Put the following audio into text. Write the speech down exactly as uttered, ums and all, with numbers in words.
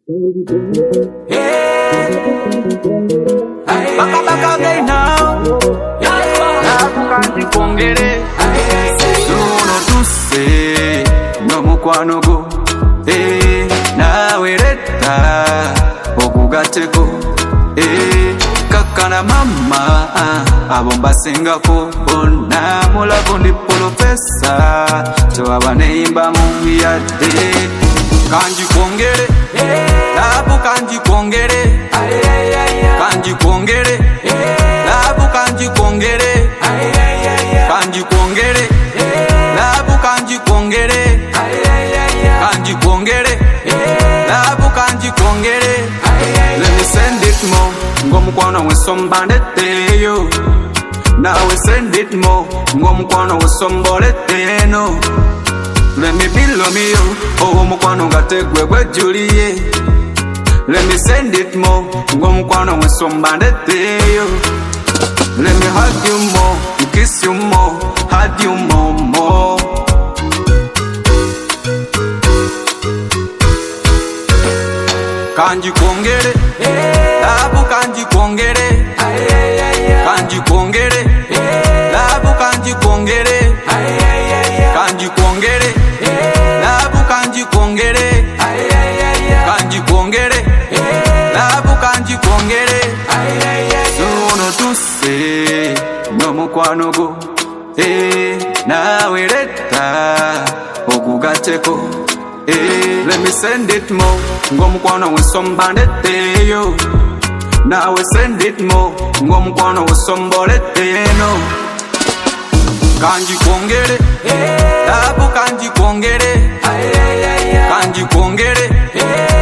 Baka baka gay now. Nakukanji kwongere. Nuno tuse no mukwano go. Eh nawe leta okugateko. Eh kakana mama abomba singako ona mulabo ndi professor tewaba neimba mu yade. Kanji kwongere, labu kanji kwongere, kanji kwongere, labu kanji kwongere, kanji kwongere, labu kanji kwongere, kanji kwongere, labu kanji kwongere. Let me send it more, ngomukwano wesombandete yo. Now we send it more, ngomukwano wesombolete no. Let me below me yo, oh mukwano ngategwe gwe Julie. Let me send it more, ngo mukwano mwesombandete yo. Let me hug you more, kiss you more, hug you more more. Kanji kwongere, labu kanji kwongere, kanji kwongere, labu kanji kwongere, kanji kwongere. Labu kanji kwongere, kanji kwongere, labu kanji kwongere. Nuno tuse no mukwano go. Eh nawe leta okugateko. Eh let me send it more, ngo mukwano wesombandete yo. Nawe send it more, ngo mukwano wesombolete no. Kanji kwongere, labu kanji kwongere, kanji kwongere,